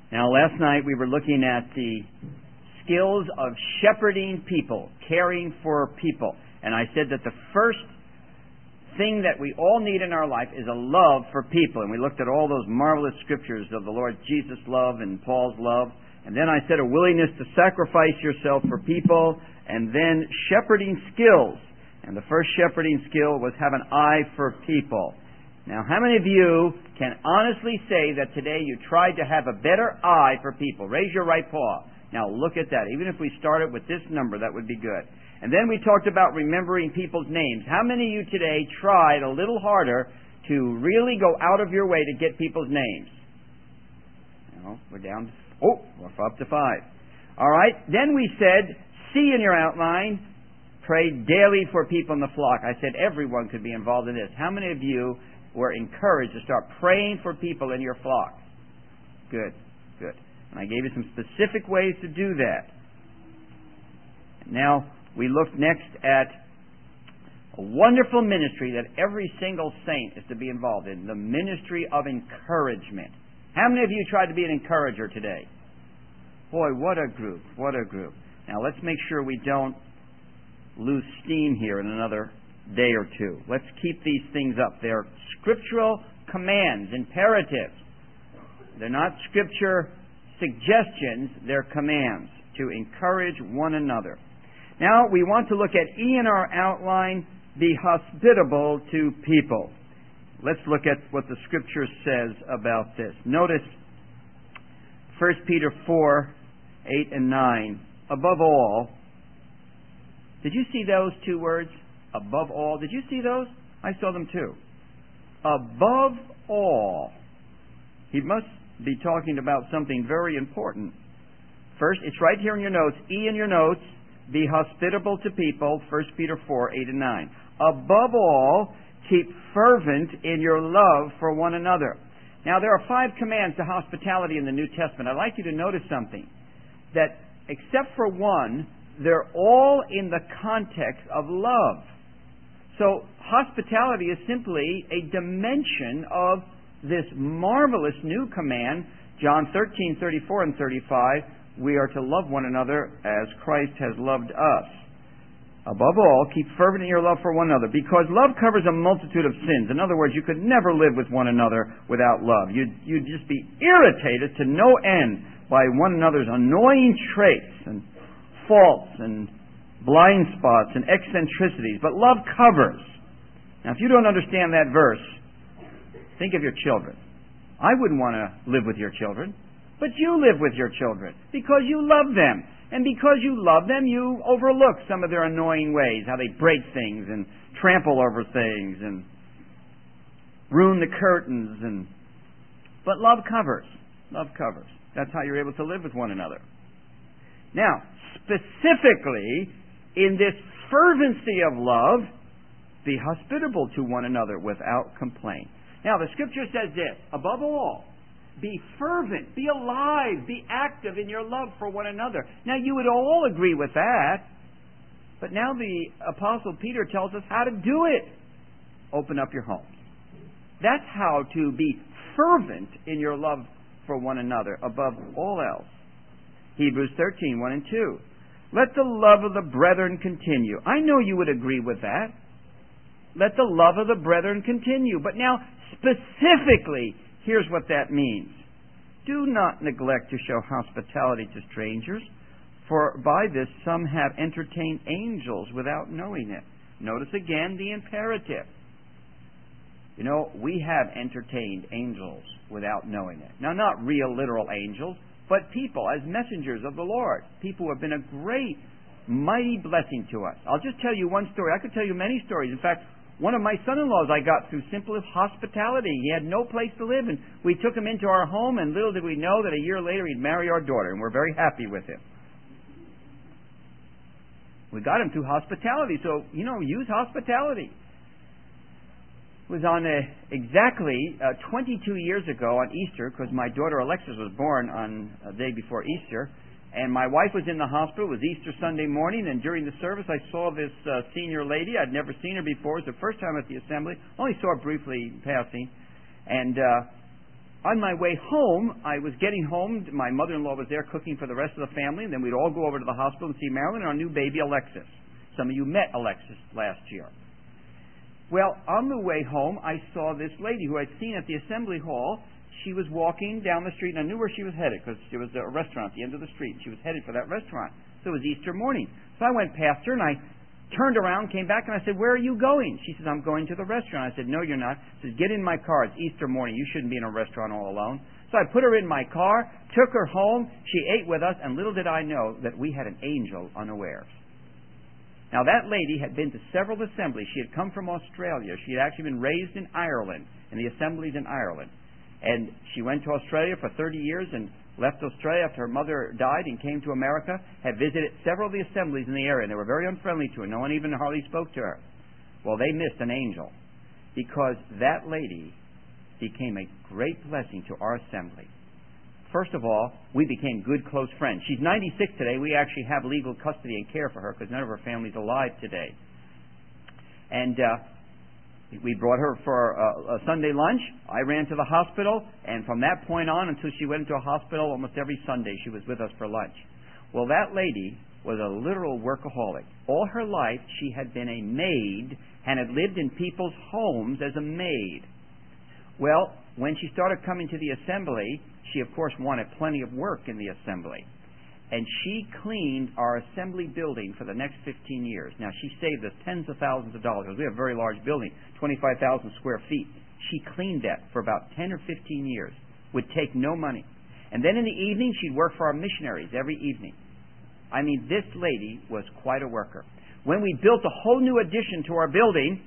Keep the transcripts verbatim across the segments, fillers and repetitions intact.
Now, last night we were looking at the skills of shepherding people, caring for people. And I said that the first thing that we all need in our life is a love for people. And we looked at all those marvelous scriptures of the Lord Jesus' love and Paul's love. And then I said a willingness to sacrifice yourself for people. And then shepherding skills. And the first shepherding skill was have an eye for people. Now, how many of you can honestly say that today you tried to have a better eye for people? Raise your right paw. Now, look at that. Even if we started with this number, that would be good. And then we talked about remembering people's names. How many of you today tried a little harder to really go out of your way to get people's names? No, we're down. Oh, we're up to five. All right. Then we said, C in your outline, pray daily for people in the flock. I said everyone could be involved in this. How many of you were encouraged to start praying for people in your flock? Good, good. And I gave you some specific ways to do that. Now, we look next at a wonderful ministry that every single saint is to be involved in, the ministry of encouragement. How many of you tried to be an encourager today? Boy, what a group, what a group. Now, let's make sure we don't lose steam here in another day or two. Let's keep these things up. They're scriptural commands, imperatives. They're not scripture suggestions, they're commands to encourage one another. Now, we want to look at E in our outline, be hospitable to people. Let's look at what the Scripture says about this. Notice First Peter four, eight and nine. Above all, did you see those two words? Above all. Did you see those? I saw them too. Above all. He must be talking about something very important. First, it's right here in your notes. E in your notes. Be hospitable to people, First Peter four, eight and nine. Above all, keep fervent in your love for one another. Now, there are five commands to hospitality in the New Testament. I'd like you to notice something. That except for one, they're all in the context of love. So, hospitality is simply a dimension of this marvelous new command, John thirteen, thirty-four and thirty-five. We are to love one another as Christ has loved us. Above all, keep fervent in your love for one another, because love covers a multitude of sins. In other words, you could never live with one another without love. You'd, you'd just be irritated to no end by one another's annoying traits and faults and blind spots and eccentricities. But love covers. Now, if you don't understand that verse, think of your children. I wouldn't want to live with your children. But you live with your children because you love them. And because you love them, you overlook some of their annoying ways, how they break things and trample over things and ruin the curtains. And But love covers. Love covers. That's how you're able to live with one another. Now, specifically, in this fervency of love, be hospitable to one another without complaint. Now, the Scripture says this, above all, be fervent, be alive, be active in your love for one another. Now, you would all agree with that, but now the Apostle Peter tells us how to do it. Open up your homes. That's how to be fervent in your love for one another above all else. Hebrews thirteen, one and two. Let the love of the brethren continue. I know you would agree with that. Let the love of the brethren continue. But now, specifically, here's what that means. Do not neglect to show hospitality to strangers, for by this some have entertained angels without knowing it. Notice again the imperative. You know, we have entertained angels without knowing it. Now, not real, literal angels, but people as messengers of the Lord. People who have been a great, mighty blessing to us. I'll just tell you one story. I could tell you many stories. In fact, one of my son-in-laws I got through simple hospitality. He had no place to live, and we took him into our home, and little did we know that a year later he'd marry our daughter, and we're very happy with him. We got him through hospitality, so, you know, use hospitality. It was on a, exactly uh, twenty-two years ago on Easter, because my daughter Alexis was born on a day before Easter, and my wife was in the hospital. It was Easter Sunday morning, and during the service I saw this uh, senior lady. I'd never seen her before. It was the first time at the assembly. Only saw her briefly passing. And uh, on my way home, I was getting home. My mother-in-law was there cooking for the rest of the family, and then we'd all go over to the hospital and see Marilyn and our new baby, Alexis. Some of you met Alexis last year. Well, on the way home, I saw this lady who I'd seen at the assembly hall. She was walking down the street, and I knew where she was headed because there was a restaurant at the end of the street. She was headed for that restaurant. So it was Easter morning. So I went past her, and I turned around, came back, and I said, "Where are you going?" She says, "I'm going to the restaurant." I said, "No, you're not." She says, "Get in my car. It's Easter morning. You shouldn't be in a restaurant all alone." So I put her in my car, took her home. She ate with us, and little did I know that we had an angel unawares. Now, that lady had been to several assemblies. She had come from Australia. She had actually been raised in Ireland, in the assemblies in Ireland. And she went to Australia for thirty years and left Australia after her mother died and came to America, had visited several of the assemblies in the area, and they were very unfriendly to her. No one even hardly spoke to her. Well, they missed an angel because that lady became a great blessing to our assembly. First of all, we became good, close friends. She's ninety-six today. We actually have legal custody and care for her because none of her family's alive today. And uh, we brought her for a, a Sunday lunch. I ran to the hospital, and from that point on until she went into a hospital, almost every Sunday she was with us for lunch. Well, that lady was a literal workaholic. All her life she had been a maid and had lived in people's homes as a maid. Well, when she started coming to the assembly, she, of course, wanted plenty of work in the assembly. And she cleaned our assembly building for the next fifteen years. Now, she saved us tens of thousands of dollars. We have a very large building, twenty-five thousand square feet. She cleaned that for about ten or fifteen years, would take no money. And then in the evening, she'd work for our missionaries every evening. I mean, this lady was quite a worker. When we built a whole new addition to our building,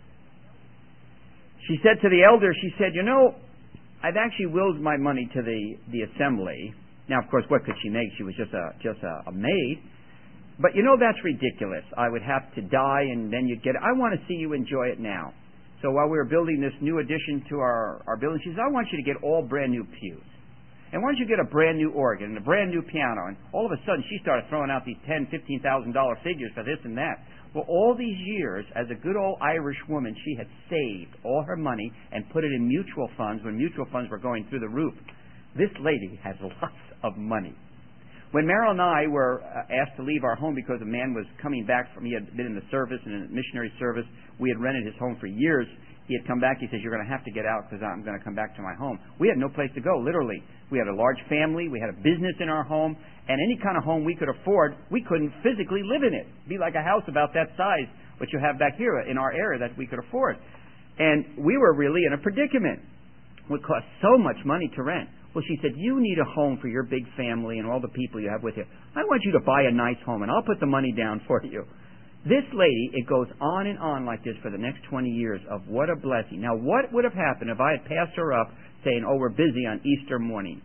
she said to the elder, she said, "You know, I've actually willed my money to the, the assembly." Now, of course, what could she make? She was just a just a, a maid. But you know, that's ridiculous. I would have to die and then you'd get it. I want to see you enjoy it now. So while we were building this new addition to our, our building, she says, "I want you to get all brand new pews. And why don't you get a brand new organ and a brand new piano?" And all of a sudden, she started throwing out these ten thousand dollars, fifteen thousand dollars figures for this and that. Well, all these years, as a good old Irish woman, she had saved all her money and put it in mutual funds when mutual funds were going through the roof. This lady has lots of money. When Meryl and I were asked to leave our home because a man was coming back from, he had been in the service, in a missionary service, we had rented his home for years. He had come back, he says, "You're going to have to get out because I'm going to come back to my home." We had no place to go, literally. We had a large family, we had a business in our home, and any kind of home we could afford, we couldn't physically live in it. It'd be like a house about that size, what you have back here in our area that we could afford. And we were really in a predicament. It would cost so much money to rent. Well, she said, "You need a home for your big family and all the people you have with you. I want you to buy a nice home, and I'll put the money down for you." This lady, it goes on and on like this for the next twenty years of what a blessing. Now, what would have happened if I had passed her up saying, "Oh, we're busy on Easter morning"?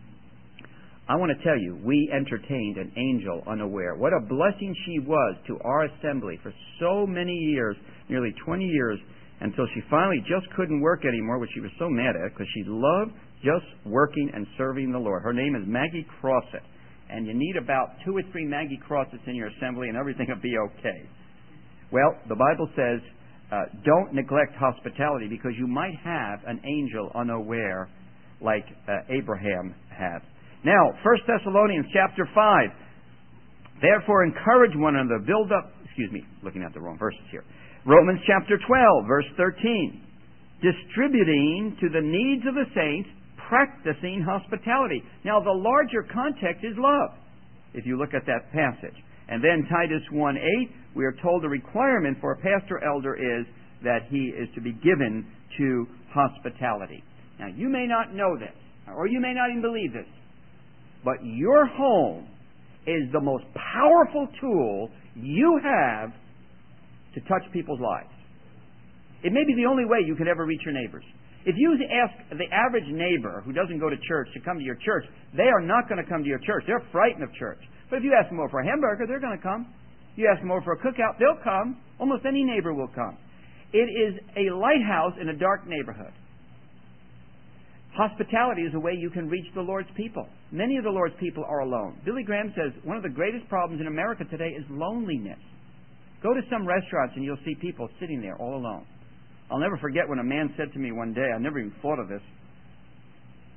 I want to tell you, we entertained an angel unaware. What a blessing she was to our assembly for so many years, nearly twenty years, until she finally just couldn't work anymore, which she was so mad at because she loved just working and serving the Lord. Her name is Maggie Crossett. And you need about two or three Maggie Crossetts in your assembly and everything will be okay. Well, the Bible says, uh, don't neglect hospitality because you might have an angel unaware like uh, Abraham had. Now, First Thessalonians chapter five. Therefore, encourage one another, build up, excuse me, looking at the wrong verses here. Romans chapter twelve, verse thirteen. Distributing to the needs of the saints, practicing hospitality. Now, the larger context is love, if you look at that passage. And then Titus one eight, we are told the requirement for a pastor elder is that he is to be given to hospitality. Now, you may not know this, or you may not even believe this, but your home is the most powerful tool you have to touch people's lives. It may be the only way you can ever reach your neighbors. If you ask the average neighbor who doesn't go to church to come to your church, they are not going to come to your church. They're frightened of church. But if you ask them over for a hamburger, they're going to come. You ask them over for a cookout, they'll come. Almost any neighbor will come. It is a lighthouse in a dark neighborhood. Hospitality is a way you can reach the Lord's people. Many of the Lord's people are alone. Billy Graham says one of the greatest problems in America today is loneliness. Go to some restaurants and you'll see people sitting there all alone. I'll never forget when a man said to me one day, I never even thought of this.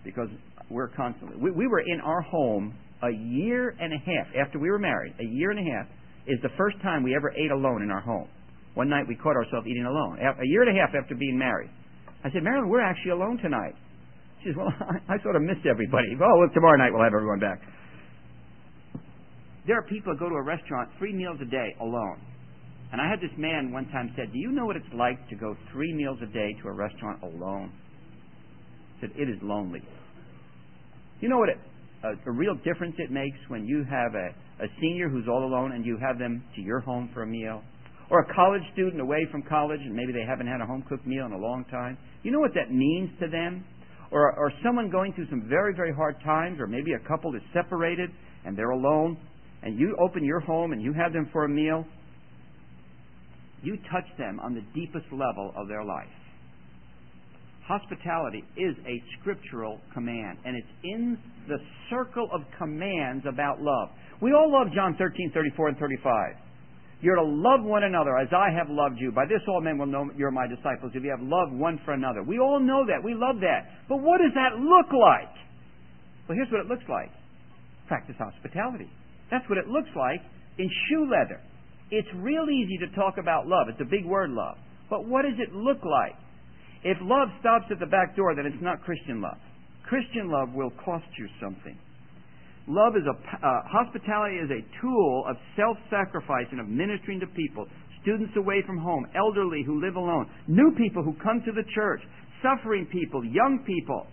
because we're constantly... We, we were in our home a year and a half after we were married. A year and a half is the first time we ever ate alone in our home. One night we caught ourselves eating alone. A year and a half after being married. I said, Marilyn, we're actually alone tonight. She says, well, I, I sort of missed everybody. Oh, look, tomorrow night we'll have everyone back. There are people who go to a restaurant three meals a day alone. And I had this man one time said, do you know what it's like to go three meals a day to a restaurant alone? He said, it is lonely. You know what it, a, a real difference it makes when you have a, a senior who's all alone and you have them to your home for a meal? Or a college student away from college and maybe they haven't had a home-cooked meal in a long time? You know what that means to them? Or, or someone going through some very, very hard times, or maybe a couple is separated and they're alone, and you open your home and you have them for a meal. You touch them on the deepest level of their life. Hospitality is a scriptural command, and it's in the circle of commands about love. We all love John thirteen, thirty-four, and thirty-five. You're to love one another as I have loved you. By this all men will know you're my disciples if you have love one for another. We all know that. We love that. But what does that look like? Well, here's what it looks like. Practice hospitality. That's what it looks like in shoe leather. It's real easy to talk about love. It's a big word, love. But what does it look like? If love stops at the back door, then it's not Christian love. Christian love will cost you something. Love is a, uh, hospitality is a tool of self-sacrifice and of ministering to people, students away from home, elderly who live alone, new people who come to the church, suffering people, young people.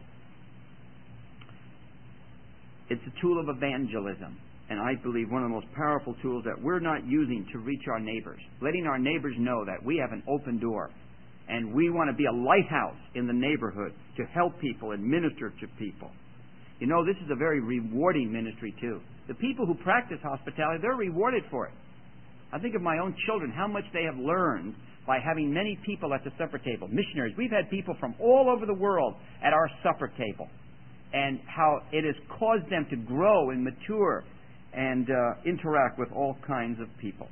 It's a tool of evangelism. And I believe one of the most powerful tools that we're not using to reach our neighbors. Letting our neighbors know that we have an open door. And we want to be a lighthouse in the neighborhood to help people and minister to people. You know, this is a very rewarding ministry too. The people who practice hospitality, they're rewarded for it. I think of my own children, how much they have learned by having many people at the supper table. Missionaries. We've had people from all over the world at our supper table. And how it has caused them to grow and mature and uh, interact with all kinds of people.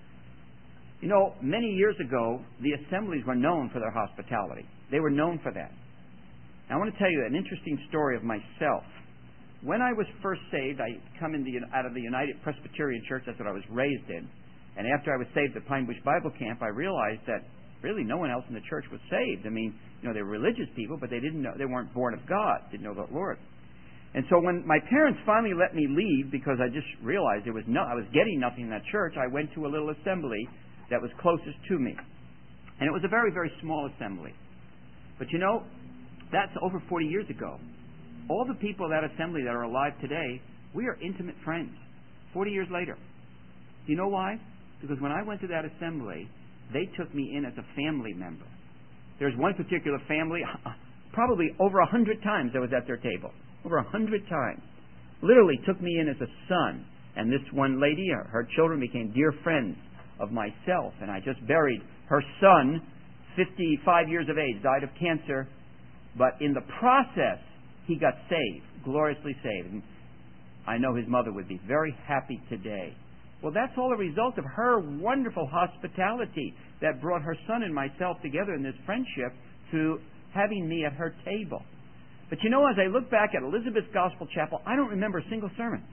You know, many years ago, the assemblies were known for their hospitality. They were known for that. Now, I want to tell you an interesting story of myself. When I was first saved, I come in the, out of the United Presbyterian Church. That's what I was raised in. And after I was saved at Pine Bush Bible Camp, I realized that really no one else in the church was saved. I mean, you know, they were religious people, but they didn't know, they weren't born of God, didn't know the Lord. And so when my parents finally let me leave, because I just realized there was no, I was getting nothing in that church, I went to a little assembly that was closest to me. And it was a very, very small assembly. But you know, that's over forty years ago. All the people of that assembly that are alive today, we are intimate friends forty years later. Do you know why? Because when I went to that assembly, they took me in as a family member. There's one particular family, probably over a hundred times I was at their table. Over a hundred times. Literally took me in as a son. And this one lady, her children became dear friends of myself. And I just buried her son, fifty-five years of age, died of cancer. But in the process, he got saved, gloriously saved. And I know his mother would be very happy today. Well, that's all a result of her wonderful hospitality that brought her son and myself together in this friendship through having me at her table. But you know, as I look back at Elizabeth Gospel Chapel, I don't remember a single sermon.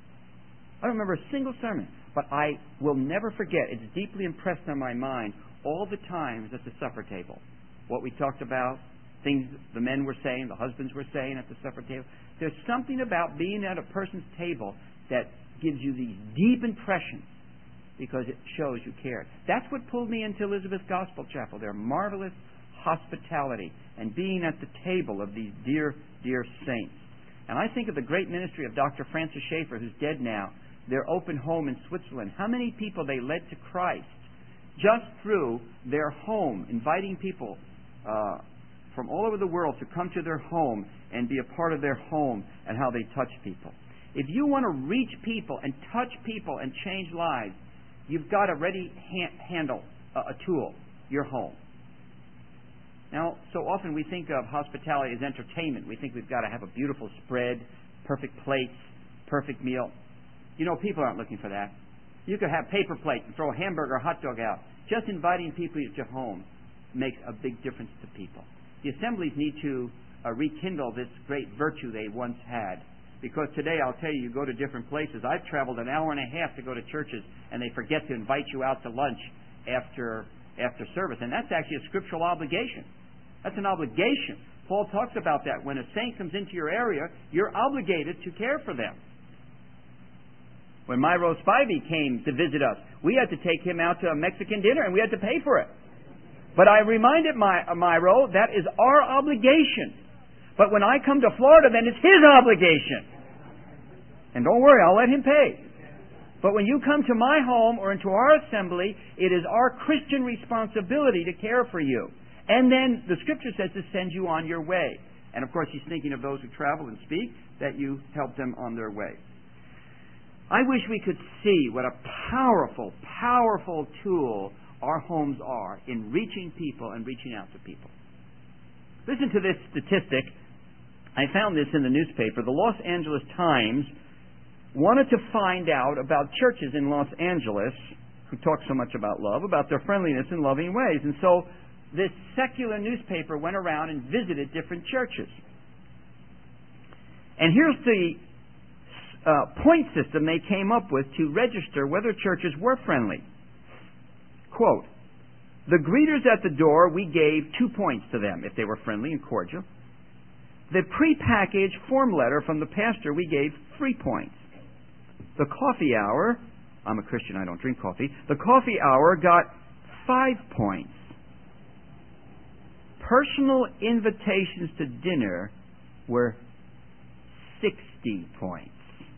I don't remember a single sermon. But I will never forget, it's deeply impressed on my mind, all the times at the supper table. What we talked about, things the men were saying, the husbands were saying at the supper table. There's something about being at a person's table that gives you these deep impressions because it shows you care. That's what pulled me into Elizabeth Gospel Chapel. Their marvelous hospitality and being at the table of these dear, dear saints. And I think of the great ministry of Doctor Francis Schaeffer, who's dead now, their open home in Switzerland. How many people they led to Christ just through their home, inviting people uh, from all over the world to come to their home and be a part of their home and how they touch people. If you want to reach people and touch people and change lives, you've got to ready ha- handle a, a tool, your home. Now, so often we think of hospitality as entertainment. We think we've got to have a beautiful spread, perfect plates, perfect meal. You know, people aren't looking for that. You could have paper plates and throw a hamburger or hot dog out. Just inviting people to your home makes a big difference to people. The assemblies need to uh, rekindle this great virtue they once had. Because today, I'll tell you, you go to different places. I've traveled an hour and a half to go to churches, and they forget to invite you out to lunch after after service. And that's actually a scriptural obligation. That's an obligation. Paul talks about that. When a saint comes into your area, you're obligated to care for them. When Myro Spivey came to visit us, we had to take him out to a Mexican dinner, and we had to pay for it. But I reminded My, uh, Myro, that is our obligation. But when I come to Florida, then it's his obligation. And don't worry, I'll let him pay. But when you come to my home or into our assembly, it is our Christian responsibility to care for you. And then the Scripture says to send you on your way. And of course, he's thinking of those who travel and speak, that you help them on their way. I wish we could see what a powerful, powerful tool our homes are in reaching people and reaching out to people. Listen to this statistic. I found this in the newspaper. The Los Angeles Times wanted to find out about churches in Los Angeles who talk so much about love, about their friendliness and loving ways. And so this secular newspaper went around and visited different churches. And here's the uh, point system they came up with to register whether churches were friendly. Quote, the greeters at the door, we gave two points to them if they were friendly and cordial. The prepackaged form letter from the pastor, we gave three points. The coffee hour, I'm a Christian, I don't drink coffee. The coffee hour got five points. Personal invitations to dinner were sixty points.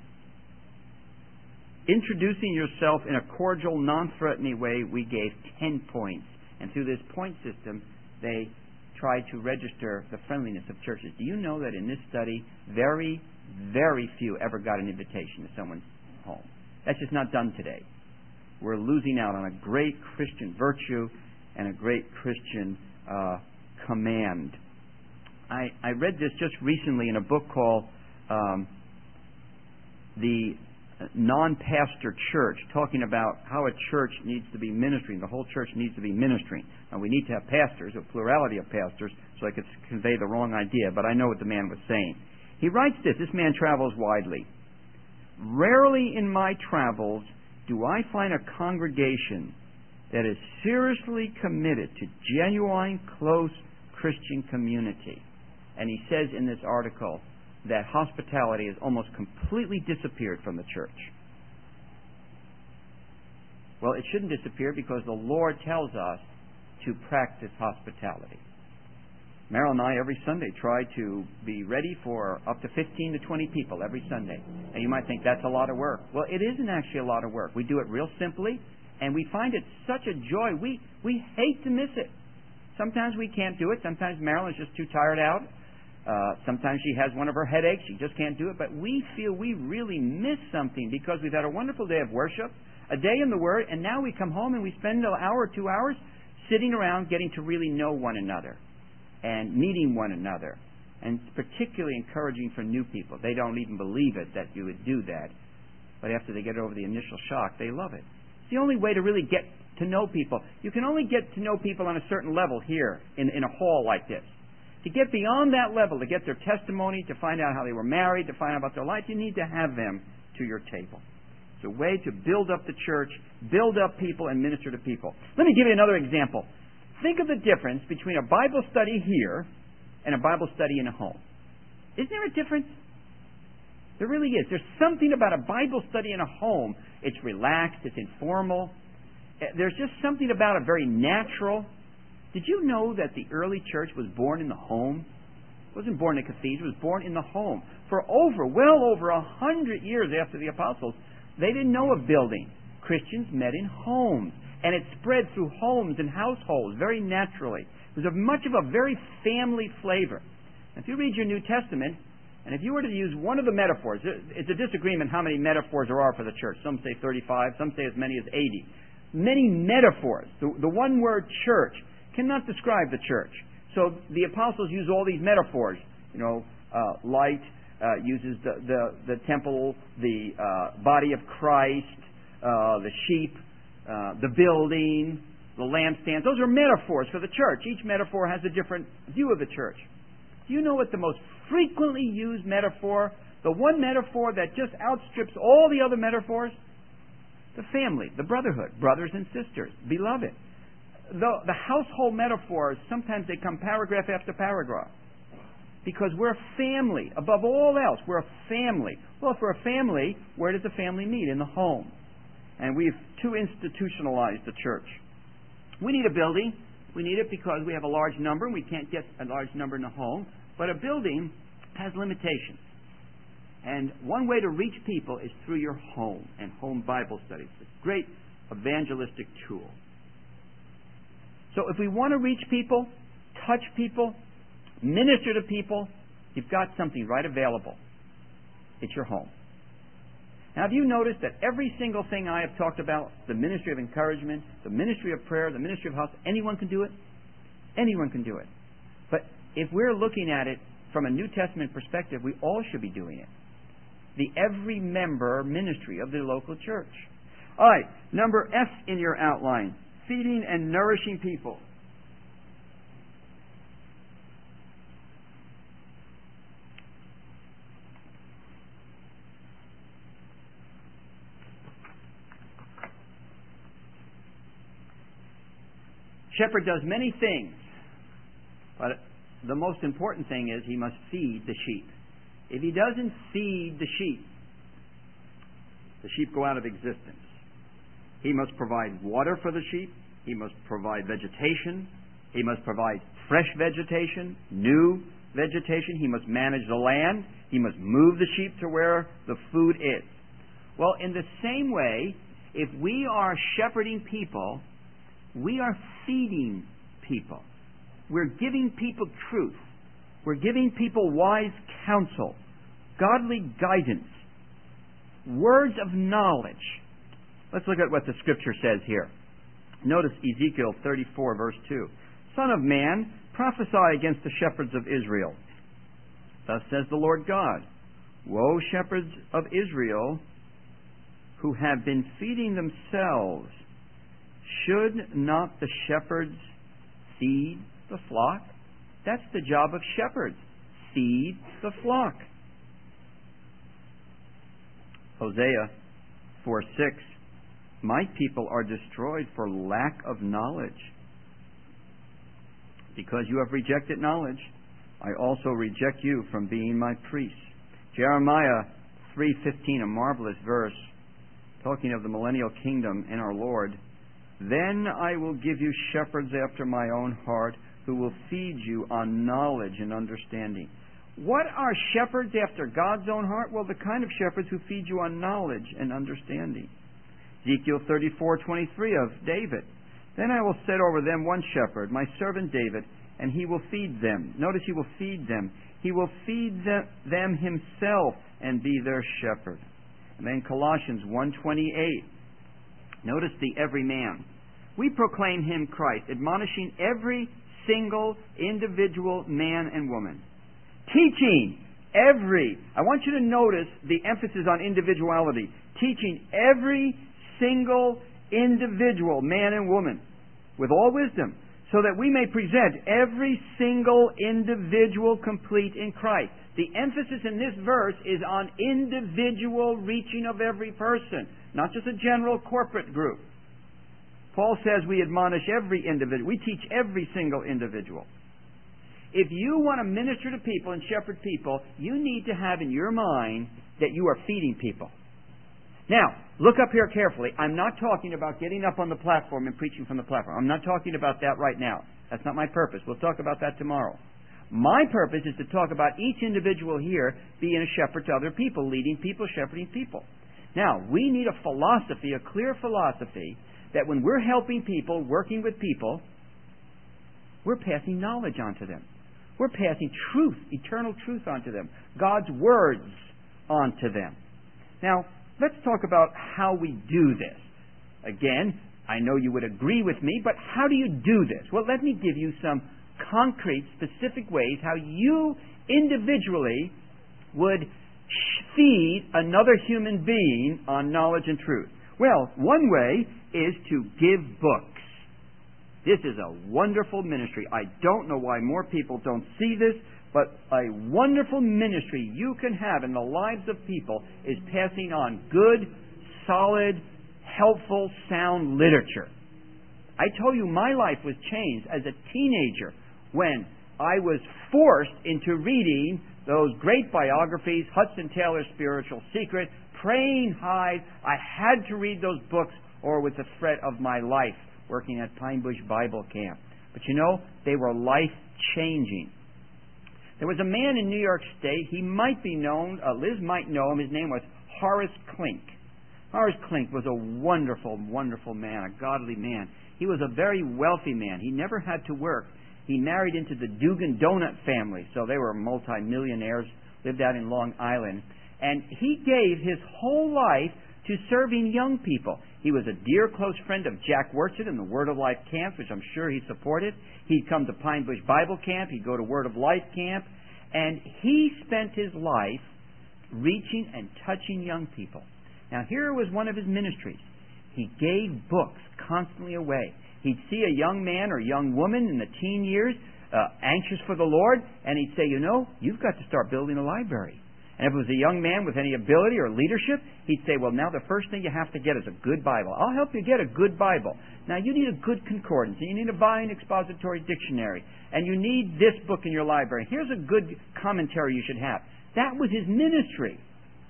Introducing yourself in a cordial, non-threatening way, we gave ten points. And through this point system, they tried to register the friendliness of churches. Do you know that in this study, very, very few ever got an invitation to someone's home? That's just not done today. We're losing out on a great Christian virtue and a great Christian uh, command. I, I read this just recently in a book called um, The Non-Pastor Church, talking about how a church needs to be ministering. The whole church needs to be ministering. Now, we need to have pastors, a plurality of pastors, so I could convey the wrong idea, but I know what the man was saying. He writes this. This man travels widely. Rarely in my travels do I find a congregation that is seriously committed to genuine, close Christian community. And he says in this article that hospitality has almost completely disappeared from the church. Well, it shouldn't disappear because the Lord tells us to practice hospitality. Meryl and I every Sunday try to be ready for up to fifteen to twenty people every Sunday. And you might think that's a lot of work. Well, it isn't actually a lot of work. We do it real simply, and we find it such a joy. We, we hate to miss it. Sometimes we can't do it. Sometimes Meryl is just too tired out. Uh, sometimes she has one of her headaches. She just can't do it. But we feel we really miss something because we've had a wonderful day of worship, a day in the Word, and now we come home and we spend an hour or two hours sitting around getting to really know one another and meeting one another. And it's particularly encouraging for new people. They don't even believe it that you would do that. But after they get over the initial shock, they love it. It's the only way to really get to know people. You can only get to know people on a certain level here in, in a hall like this. To get beyond that level, to get their testimony, to find out how they were married, to find out about their life, you need to have them to your table. It's a way to build up the church, build up people, and minister to people. Let me give you another example. Think of the difference between a Bible study here and a Bible study in a home. Isn't there a difference? There really is. There's something about a Bible study in a home. It's relaxed. It's informal. There's just something about it very natural. Did you know that the early church was born in the home? It wasn't born in a cathedral. It was born in the home. For over, well over a hundred years after the apostles, they didn't know of building. Christians met in homes. And it spread through homes and households very naturally. It was a much of a very family flavor. If you read your New Testament, and if you were to use one of the metaphors, it's a disagreement how many metaphors there are for the church. Some say thirty-five, some say as many as eighty. Many metaphors. The, the one word church cannot describe the church. So the apostles use all these metaphors. You know, uh, light uh, uses the, the, the temple, the uh, body of Christ, uh, the sheep, uh, the building, the lampstands. Those are metaphors for the church. Each metaphor has a different view of the church. Do you know what the most frequently used metaphor, the one metaphor that just outstrips all the other metaphors? The family, the brotherhood, brothers and sisters, beloved. The, the household metaphors, sometimes they come paragraph after paragraph. Because we're a family. Above all else, we're a family. Well, if we're a family, where does the family meet? In the home. And we've too institutionalized the church. We need a building. We need it because we have a large number, and we can't get a large number in the home. But a building has limitations. And one way to reach people is through your home and home Bible studies. It's a great evangelistic tool. So if we want to reach people, touch people, minister to people, you've got something right available. It's your home. Now, have you noticed that every single thing I have talked about, the ministry of encouragement, the ministry of prayer, the ministry of house, anyone can do it? Anyone can do it. But if we're looking at it from a New Testament perspective, we all should be doing it. The every member ministry of the local church. All right, number F in your outline, feeding and nourishing people. Shepherd does many things, but the most important thing is he must feed the sheep. If he doesn't feed the sheep, the sheep go out of existence. He must provide water for the sheep. He must provide vegetation. He must provide fresh vegetation, new vegetation. He must manage the land. He must move the sheep to where the food is. Well, in the same way, if we are shepherding people, we are feeding people. We're giving people truth. We're giving people wise counsel, godly guidance, words of knowledge. Let's look at what the Scripture says here. Notice Ezekiel thirty-four, verse two. Son of man, prophesy against the shepherds of Israel. Thus says the Lord God, woe, shepherds of Israel, who have been feeding themselves. Should not the shepherds feed the flock? That's the job of shepherds. Feed the flock. Hosea four six. My people are destroyed for lack of knowledge. Because you have rejected knowledge, I also reject you from being my priest. Jeremiah three fifteen, a marvelous verse, talking of the millennial kingdom and our Lord. Then I will give you shepherds after my own heart, who will feed you on knowledge and understanding. What are shepherds after God's own heart? Well, the kind of shepherds who feed you on knowledge and understanding. Ezekiel thirty-four twenty-three of David. Then I will set over them one shepherd, my servant David, and he will feed them. Notice he will feed them. He will feed them himself and be their shepherd. And then Colossians one twenty-eight. Notice the every man. We proclaim him Christ, admonishing every single individual man and woman. Teaching every, I want you to notice the emphasis on individuality. Teaching every single individual man and woman with all wisdom, so that we may present every single individual complete in Christ. The emphasis in this verse is on individual reaching of every person, not just a general corporate group. Paul says we admonish every individual. We teach every single individual. If you want to minister to people and shepherd people, you need to have in your mind that you are feeding people. Now, look up here carefully. I'm not talking about getting up on the platform and preaching from the platform. I'm not talking about that right now. That's not my purpose. We'll talk about that tomorrow. My purpose is to talk about each individual here being a shepherd to other people, leading people, shepherding people. Now, we need a philosophy, a clear philosophy, that when we're helping people, working with people, we're passing knowledge onto them. We're passing truth, eternal truth onto them. God's words onto them. Now, let's talk about how we do this. Again, I know you would agree with me, but how do you do this? Well, let me give you some concrete, specific ways how you individually would feed another human being on knowledge and truth. Well, one way is to give books. This is a wonderful ministry. I don't know why more people don't see this, But a wonderful ministry you can have in the lives of people is passing on good, solid, helpful, sound literature. I told you my life was changed as a teenager when I was forced into reading those great biographies, Hudson Taylor's Spiritual Secret, Praying Hyde. I had to read those books or it was the threat of my life working at Pine Bush Bible Camp. But you know, they were life-changing. There was a man in New York State, he might be known, uh, Liz might know him, his name was Horace Klink. Horace Klink was a wonderful, wonderful man, a godly man. He was a very wealthy man. He never had to work. He married into the Dugan Donut family, so they were multi-millionaires, lived out in Long Island. And he gave his whole life to serving young people. He was a dear close friend of Jack Wurtsit in the Word of Life camps, which I'm sure he supported. He'd come to Pine Bush Bible Camp. He'd go to Word of Life camp. And he spent his life reaching and touching young people. Now, here was one of his ministries. He gave books constantly away. He'd see a young man or young woman in the teen years uh, anxious for the Lord, and he'd say, you know, you've got to start building a library. And if it was a young man with any ability or leadership, he'd say, well, now the first thing you have to get is a good Bible. I'll help you get a good Bible. Now, you need a good concordance, and you need a Vine expository dictionary, and you need this book in your library. Here's a good commentary you should have. That was his ministry.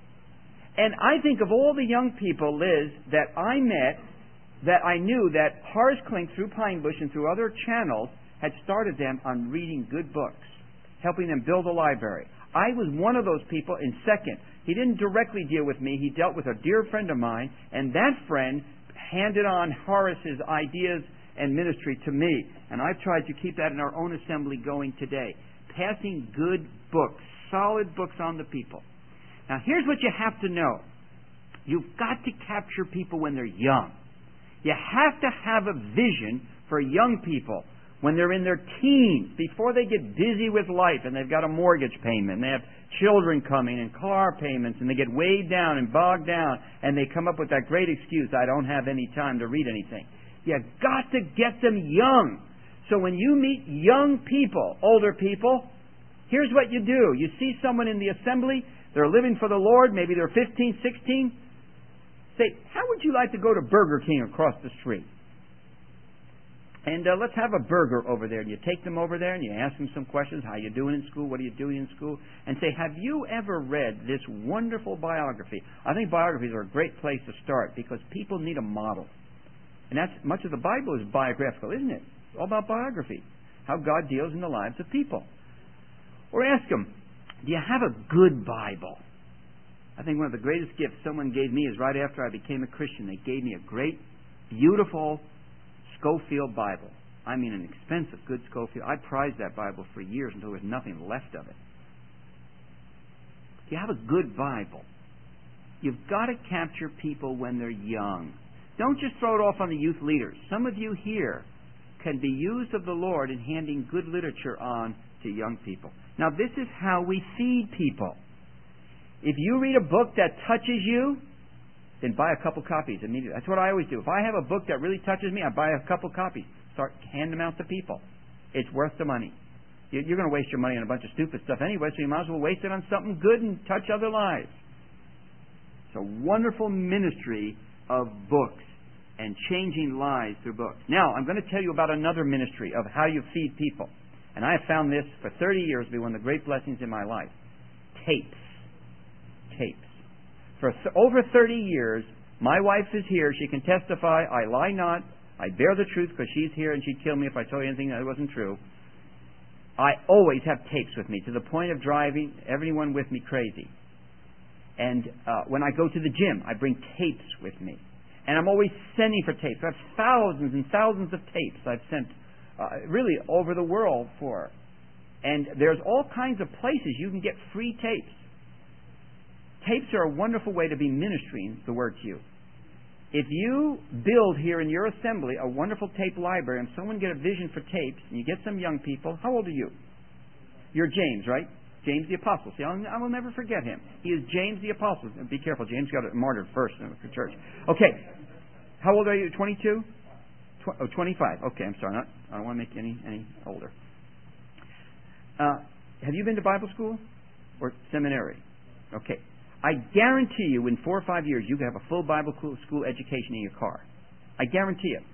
And I think of all the young people, Liz, that I met, that I knew that Horace Klink, through Pine Bush and through other channels, had started them on reading good books, helping them build a library. I was one of those people in second. He didn't directly deal with me. He dealt with a dear friend of mine, and that friend handed on Horace's ideas and ministry to me. And I've tried to keep that in our own assembly going today. Passing good books, solid books on the people. Now, here's what you have to know. You've got to capture people when they're young. You have to have a vision for young people when they're in their teens, before they get busy with life and they've got a mortgage payment, and they have children coming and car payments, and they get weighed down and bogged down, and they come up with that great excuse, I don't have any time to read anything. You've got to get them young. So when you meet young people, older people, here's what you do. You see someone in the assembly, they're living for the Lord, maybe they're fifteen, sixteen. Say, how would you like to go to Burger King across the street? And uh, let's have a burger over there. And you take them over there and you ask them some questions. How are you doing in school? What are you doing in school? And say, have you ever read this wonderful biography? I think biographies are a great place to start because people need a model. And that's much of the Bible is biographical, isn't it? It's all about biography. How God deals in the lives of people. Or ask them, do you have a good Bible? I think one of the greatest gifts someone gave me is right after I became a Christian. They gave me a great, beautiful Scofield Bible. I mean an expensive, good Scofield. I prized that Bible for years until there was nothing left of it. If you have a good Bible, you've got to capture people when they're young. Don't just throw it off on the youth leaders. Some of you here can be used of the Lord in handing good literature on to young people. Now, this is how we feed people. If you read a book that touches you, then buy a couple copies immediately. That's what I always do. If I have a book that really touches me, I buy a couple copies. Start hand them out to people. It's worth the money. You're going to waste your money on a bunch of stupid stuff anyway, so you might as well waste it on something good and touch other lives. It's a wonderful ministry of books and changing lives through books. Now, I'm going to tell you about another ministry of how you feed people. And I have found this for thirty years to be one of the great blessings in my life. Tapes. Tapes. For th- over thirty years, my wife is here. She can testify. I lie not. I bear the truth because she's here and she'd kill me if I told you anything that wasn't true. I always have tapes with me to the point of driving everyone with me crazy. And uh, when I go to the gym, I bring tapes with me. And I'm always sending for tapes. I have thousands and thousands of tapes I've sent uh, really over the world for. And there's all kinds of places you can get free tapes. Tapes are a wonderful way to be ministering the Word to you. If you build here in your assembly a wonderful tape library and someone get a vision for tapes and you get some young people, how old are you? You're James, right? James the Apostle. See, I'll, I will never forget him. He is James the Apostle. Be careful, James got martyred first in the church. Okay. How old are you? twenty-two? Tw- oh, twenty-five. Okay, I'm sorry. Not, I don't want to make you any, any older. Uh, have you been to Bible school or seminary? Okay. I guarantee you in four or five years you can have a full Bible school education in your car. I guarantee it.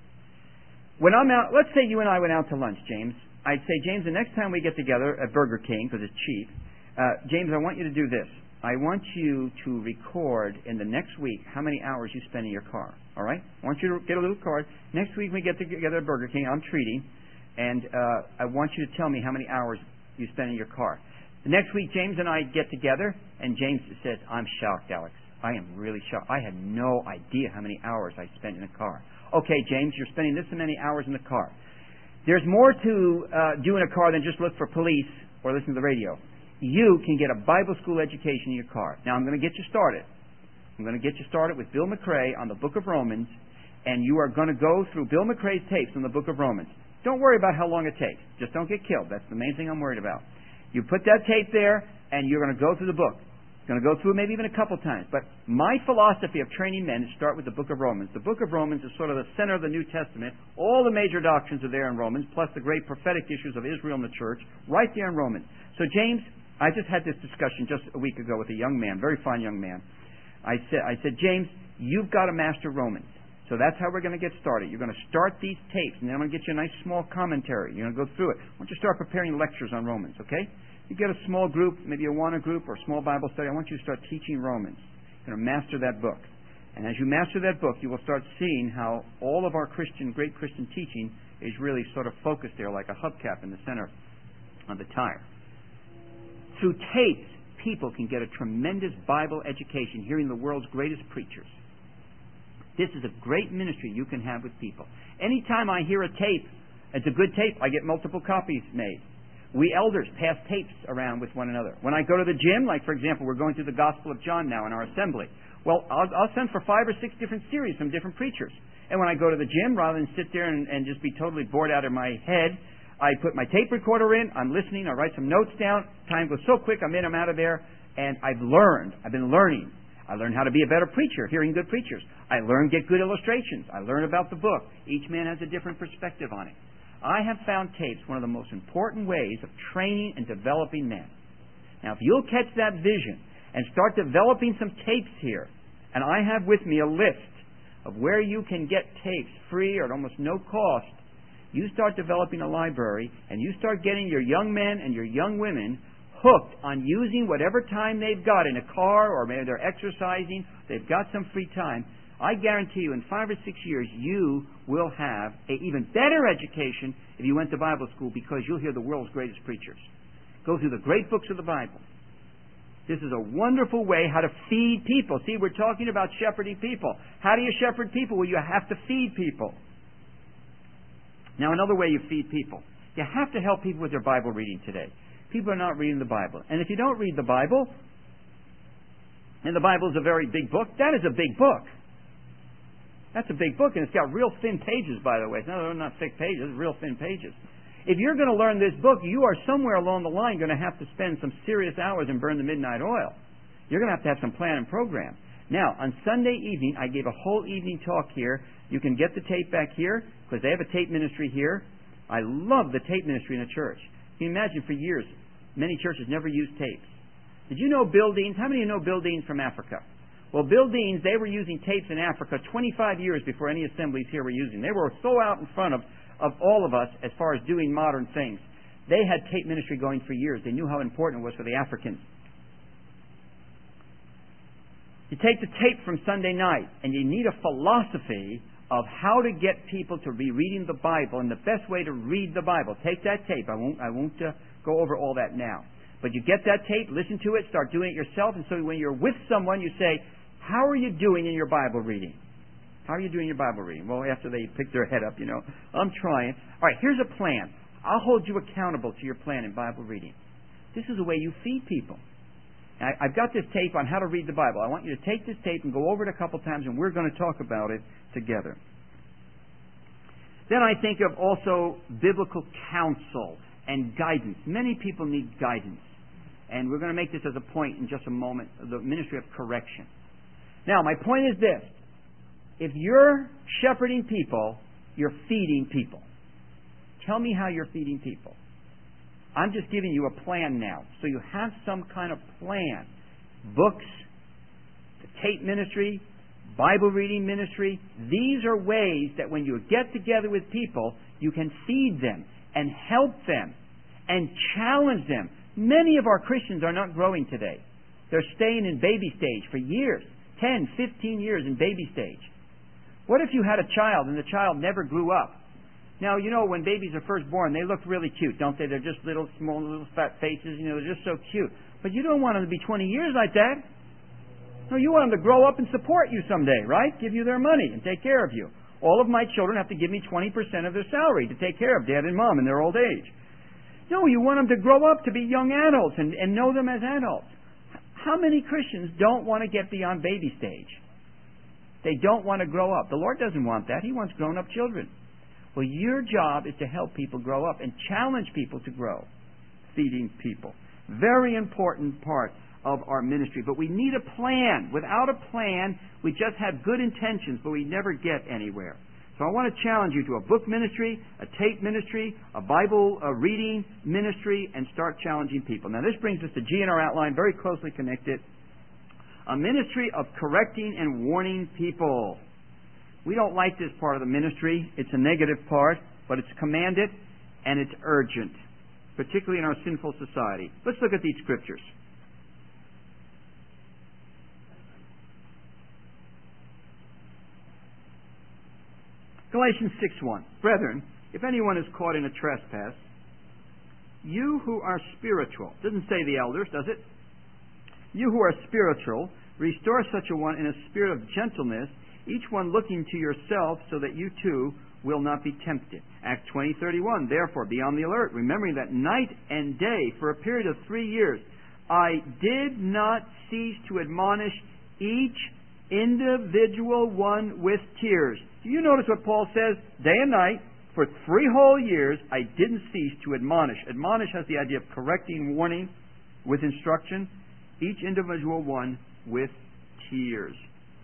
When I'm out, let's say you and I went out to lunch, James. I'd say, James, the next time we get together at Burger King, because it's cheap, uh, James, I want you to do this. I want you to record in the next week how many hours you spend in your car. All right? I want you to get a little card. Next week we get together at Burger King. I'm treating. And uh, I want you to tell me how many hours you spend in your car. The next week, James and I get together, and James says, I'm shocked, Alex. I am really shocked. I had no idea how many hours I spent in a car. Okay, James, you're spending this many hours in the car. There's more to uh, do in a car than just look for police or listen to the radio. You can get a Bible school education in your car. Now, I'm going to get you started. I'm going to get you started with Bill McRae on the book of Romans, and you are going to go through Bill McRae's tapes on the book of Romans. Don't worry about how long it takes. Just don't get killed. That's the main thing I'm worried about. You put that tape there, and you're going to go through the book. You're going to go through it maybe even a couple times. But my philosophy of training men is start with the book of Romans. The book of Romans is sort of the center of the New Testament. All the major doctrines are there in Romans, plus the great prophetic issues of Israel and the church, right there in Romans. So, James, I just had this discussion just a week ago with a young man, very fine young man. I said, I said, James, you've got to master Romans. So that's how we're going to get started. You're going to start these tapes, and then I'm going to get you a nice small commentary. You're going to go through it. I want you to start preparing lectures on Romans, okay? You get a small group, maybe a Awana group or a small Bible study. I want you to start teaching Romans. You're going to master that book. And as you master that book, you will start seeing how all of our Christian, great Christian teaching is really sort of focused there like a hubcap in the center of the tire. Through tapes, people can get a tremendous Bible education hearing the world's greatest preachers. This is a great ministry you can have with people. Anytime I hear a tape, it's a good tape, I get multiple copies made. We elders pass tapes around with one another. When I go to the gym, like for example, we're going through the Gospel of John now in our assembly. Well, I'll, I'll send for five or six different series from different preachers. And when I go to the gym, rather than sit there and, and just be totally bored out of my head, I put my tape recorder in, I'm listening, I write some notes down. Time goes so quick, I'm in, I'm out of there. And I've learned, I've been learning. I learned how to be a better preacher, hearing good preachers. I learned get good illustrations. I learned about the book. Each man has a different perspective on it. I have found tapes one of the most important ways of training and developing men. Now, if you'll catch that vision and start developing some tapes here, and I have with me a list of where you can get tapes free or at almost no cost, you start developing a library and you start getting your young men and your young women hooked on using whatever time they've got in a car, or maybe they're exercising, they've got some free time. I guarantee you in five or six years you will have an even better education if you went to Bible school, because you'll hear the world's greatest preachers. Go through the great books of the Bible. This is a wonderful way how to feed people. See, we're talking about shepherding people. How do you shepherd people? Well, you have to feed people. Now, another way you feed people. You have to help people with their Bible reading today. People are not reading the Bible. And if you don't read the Bible, and the Bible is a very big book, that is a big book. That's a big book, and it's got real thin pages, by the way. No, they're not thick pages, real thin pages. If you're going to learn this book, you are somewhere along the line going to have to spend some serious hours and burn the midnight oil. You're going to have to have some plan and program. Now, on Sunday evening, I gave a whole evening talk here. You can get the tape back here, because they have a tape ministry here. I love the tape ministry in a church. Can you imagine, for years, many churches never used tapes. Did you know Bill Deans? How many of you know Bill Deans from Africa? Well, Bill Deans, they were using tapes in Africa twenty-five years before any assemblies here were using. They were so out in front of, of all of us as far as doing modern things. They had tape ministry going for years. They knew how important it was for the Africans. You take the tape from Sunday night, and you need a philosophy of how to get people to be reading the Bible, and the best way to read the Bible. Take that tape. I won't, I won't uh, go over all that now. But you get that tape, listen to it, start doing it yourself, and so when you're with someone, you say, how are you doing in your Bible reading? How are you doing in your Bible reading? Well, after they pick their head up, you know, I'm trying. All right, here's a plan. I'll hold you accountable to your plan in Bible reading. This is the way you feed people. I, I've got this tape on how to read the Bible. I want you to take this tape and go over it a couple times, and we're going to talk about it together. Then I think of also biblical counsel and guidance. Many people need guidance. And we're going to make this as a point in just a moment, the ministry of correction. Now, my point is this. If you're shepherding people, you're feeding people. Tell me how you're feeding people. I'm just giving you a plan now. So you have some kind of plan. Books, the tape ministry, Bible reading ministry. These are ways that when you get together with people, you can feed them and help them and challenge them. Many of our Christians are not growing today. They're staying in baby stage for years, ten, fifteen years in baby stage. What if you had a child and the child never grew up? Now, you know, when babies are first born, they look really cute, don't they? They're just little, small, little fat faces. You know, they're just so cute. But you don't want them to be twenty years like that. No, you want them to grow up and support you someday, right? Give you their money and take care of you. All of my children have to give me twenty percent of their salary to take care of Dad and Mom in their old age. No, you want them to grow up to be young adults and, and know them as adults. How many Christians don't want to get beyond baby stage? They don't want to grow up. The Lord doesn't want that. He wants grown-up children. Well, your job is to help people grow up and challenge people to grow. Feeding people. Very important part of our ministry. But we need a plan. Without a plan, we just have good intentions, but we never get anywhere. So I want to challenge you to a book ministry, a tape ministry, a Bible a reading ministry, and start challenging people. Now this brings us to G in our outline, very closely connected. A ministry of correcting and warning people. We don't like this part of the ministry. It's a negative part, but it's commanded and it's urgent, particularly in our sinful society. Let's look at these scriptures. Galatians six one. Brethren, if anyone is caught in a trespass, you who are spiritual, doesn't say the elders, does it? You who are spiritual, restore such a one in a spirit of gentleness, each one looking to yourself, so that you too will not be tempted. Acts twenty thirty-one. Therefore, be on the alert, remembering that night and day, for a period of three years, I did not cease to admonish each individual one with tears. Do you notice what Paul says? Day and night, for three whole years, I didn't cease to admonish. Admonish has the idea of correcting, warning, with instruction. Each individual one with tears.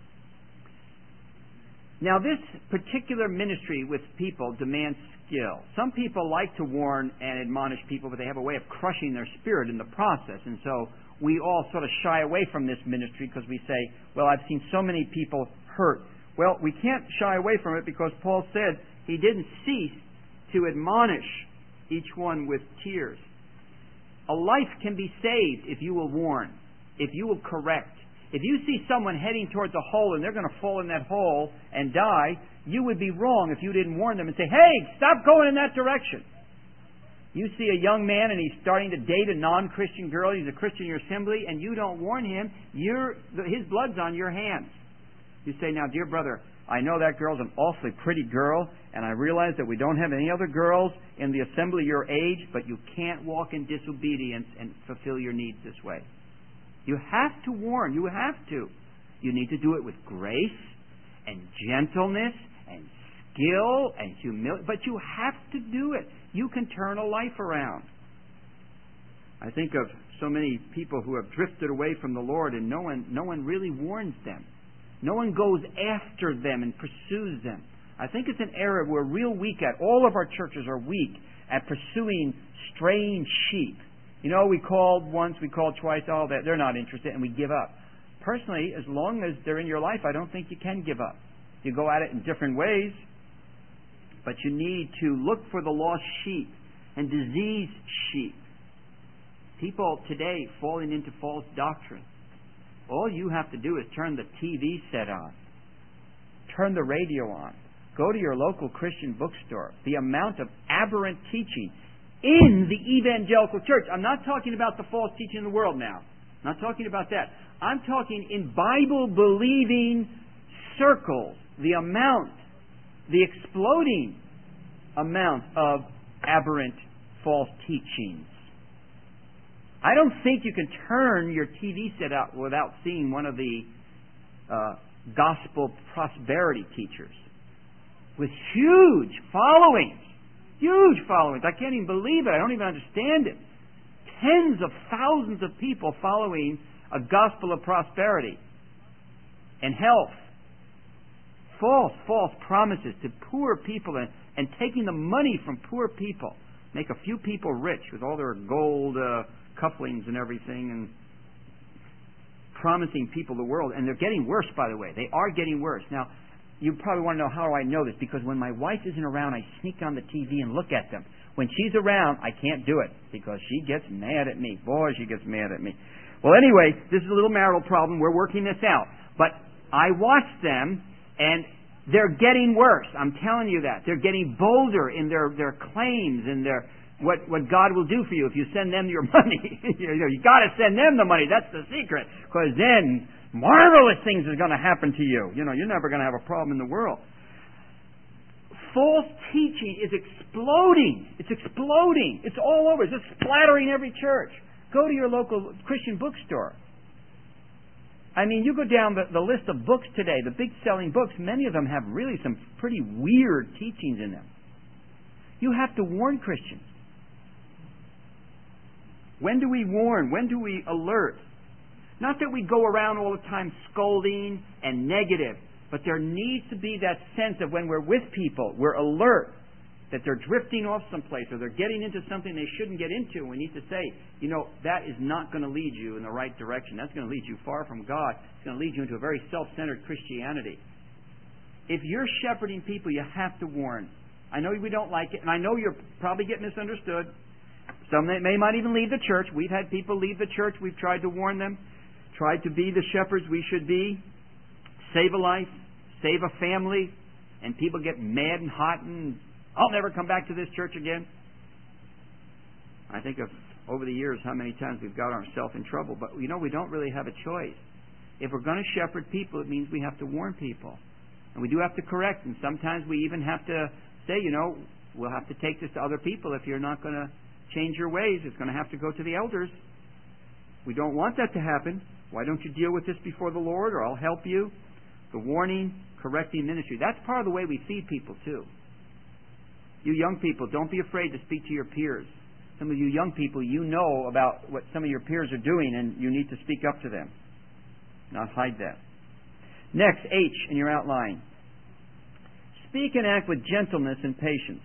Now, this particular ministry with people demands skill. Some people like to warn and admonish people, but they have a way of crushing their spirit in the process. And so we all sort of shy away from this ministry because we say, well, I've seen so many people hurt. Well, we can't shy away from it because Paul said he didn't cease to admonish each one with tears. A life can be saved if you will warn, if you will correct. If you see someone heading towards a hole and they're going to fall in that hole and die, you would be wrong if you didn't warn them and say, hey, stop going in that direction. You see a young man and he's starting to date a non-Christian girl, he's a Christian in your assembly, and you don't warn him, you're, his blood's on your hands. You say, now, dear brother, I know that girl's an awfully pretty girl, and I realize that we don't have any other girls in the assembly your age, but you can't walk in disobedience and fulfill your needs this way. You have to warn. You have to. You need to do it with grace and gentleness and skill and humility, but you have to do it. You can turn a life around. I think of so many people who have drifted away from the Lord, and no one, no one really warns them. No one goes after them and pursues them. I think it's an area we're real weak at. All of our churches are weak at pursuing straying sheep. You know, we called once, we called twice, all that. They're not interested, and we give up. Personally, as long as they're in your life, I don't think you can give up. You go at it in different ways, but you need to look for the lost sheep and diseased sheep. People today falling into false doctrine. All you have to do is turn the T V set on. Turn the radio on. Go to your local Christian bookstore. The amount of aberrant teaching in the evangelical church. I'm not talking about the false teaching in the world now. I'm not talking about that. I'm talking in Bible-believing circles. The amount, the exploding amount of aberrant false teachings. I don't think you can turn your T V set out without seeing one of the uh, gospel prosperity teachers with huge followings. Huge followings. I can't even believe it. I don't even understand it. Tens of thousands of people following a gospel of prosperity and health. False, false promises to poor people and, and taking the money from poor people. make a few people rich with all their gold uh, cufflinks and everything, and promising people the world. And they're getting worse, by the way. They are getting worse. Now, you probably want to know how do I know this, because when my wife isn't around, I sneak on the T V and look at them. When she's around, I can't do it because she gets mad at me. Boy, she gets mad at me. Well, anyway, this is a little marital problem. We're working this out. But I watch them, and they're getting worse. I'm telling you that. They're getting bolder in their, their claims and their what, what God will do for you if you send them your money. you know, you got to send them the money. That's the secret. Because then marvelous things are going to happen to you. You know, you're never going to have a problem in the world. False teaching is exploding. It's exploding. It's all over. It's just splattering every church. Go to your local Christian bookstore. I mean, you go down the, the list of books today, the big selling books, many of them have really some pretty weird teachings in them. You have to warn Christians. When do we warn? When do we alert? Not that we go around all the time scolding and negative, but there needs to be that sense of when we're with people, we're alert that they're drifting off someplace or they're getting into something they shouldn't get into. We need to say, you know, that is not going to lead you in the right direction. That's going to lead you far from God. It's going to lead you into a very self-centered Christianity. If you're shepherding people, you have to warn. I know we don't like it, and I know you'll probably get misunderstood. Some may, may might even leave the church. We've had people leave the church. We've tried to warn them, tried to be the shepherds we should be, save a life, save a family, and people get mad and hot and I'll never come back to this church again. I think of over the years how many times we've got ourselves in trouble. But, you know, we don't really have a choice. If we're going to shepherd people, it means we have to warn people. And we do have to correct. And sometimes we even have to say, you know, we'll have to take this to other people. If you're not going to change your ways, it's going to have to go to the elders. We don't want that to happen. Why don't you deal with this before the Lord, or I'll help you? The warning, correcting ministry. That's part of the way we feed people, too. You young people, don't be afraid to speak to your peers. Some of you young people, you know about what some of your peers are doing, and you need to speak up to them. Not hide that. Next, H in your outline. Speak and act with gentleness and patience.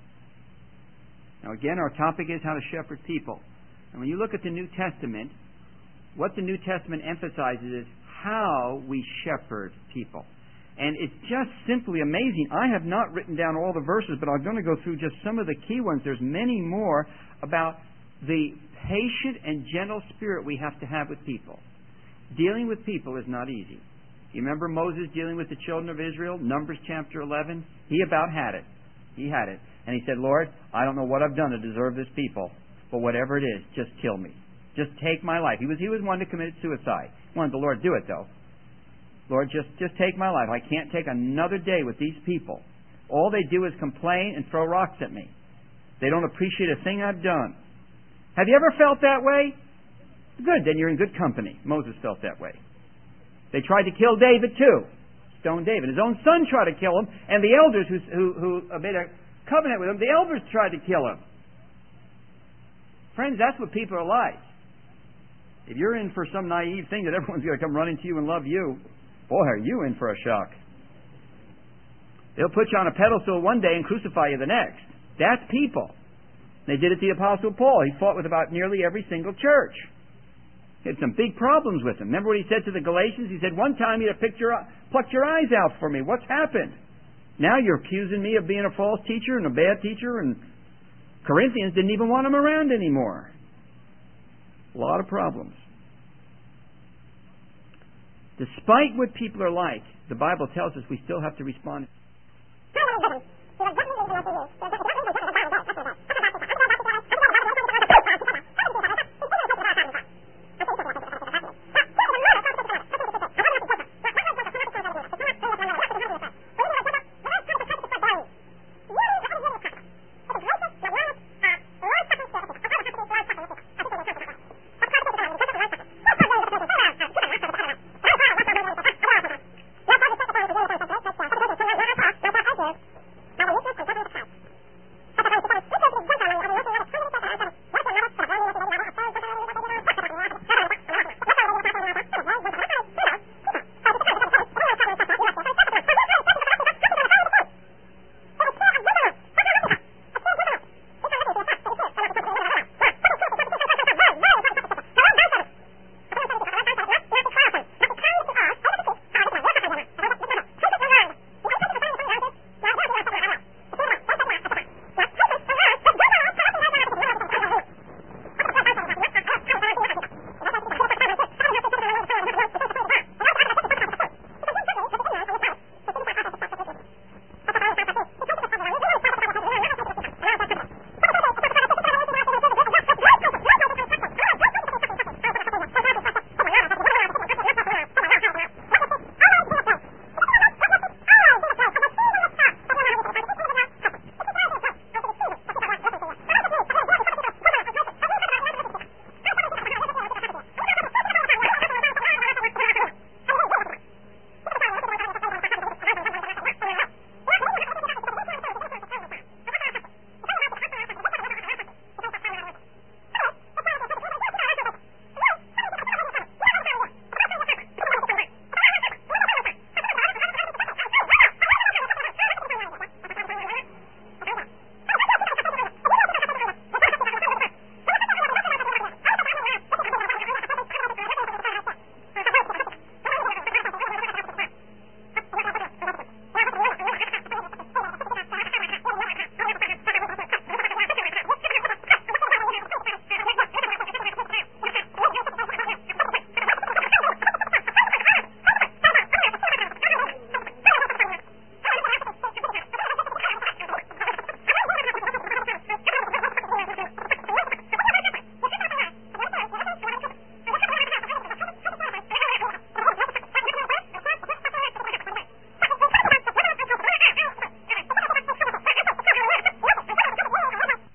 Now again, our topic is how to shepherd people. And when you look at the New Testament, what the New Testament emphasizes is how we shepherd people. And it's just simply amazing. I have not written down all the verses, but I'm going to go through just some of the key ones. There's many more about the patient and gentle spirit we have to have with people. Dealing with people is not easy. You remember Moses dealing with the children of Israel? Numbers chapter eleven. He about had it. He had it. And he said, Lord, I don't know what I've done to deserve this people, but whatever it is, just kill me. Just take my life. He was, he was one that committed suicide. He wanted the Lord to do it, though. Lord, just, just take my life. I can't take another day with these people. All they do is complain and throw rocks at me. They don't appreciate a thing I've done. Have you ever felt that way? Good, then you're in good company. Moses felt that way. They tried to kill David too. Stone David. His own son tried to kill him, and the elders who, who, who made a covenant with him, the elders tried to kill him. Friends, that's what people are like. If you're in for some naive thing that everyone's going to come running to you and love you, boy, are you in for a shock. They'll put you on a pedestal one day and crucify you the next. That's people. They did it to the Apostle Paul. He fought with about nearly every single church. He had some big problems with them. Remember what he said to the Galatians? He said, one time you'd have picked your, plucked your eyes out for me. What's happened? Now you're accusing me of being a false teacher and a bad teacher, and Corinthians didn't even want him around anymore. A lot of problems. Despite what people are like, the Bible tells us we still have to respond.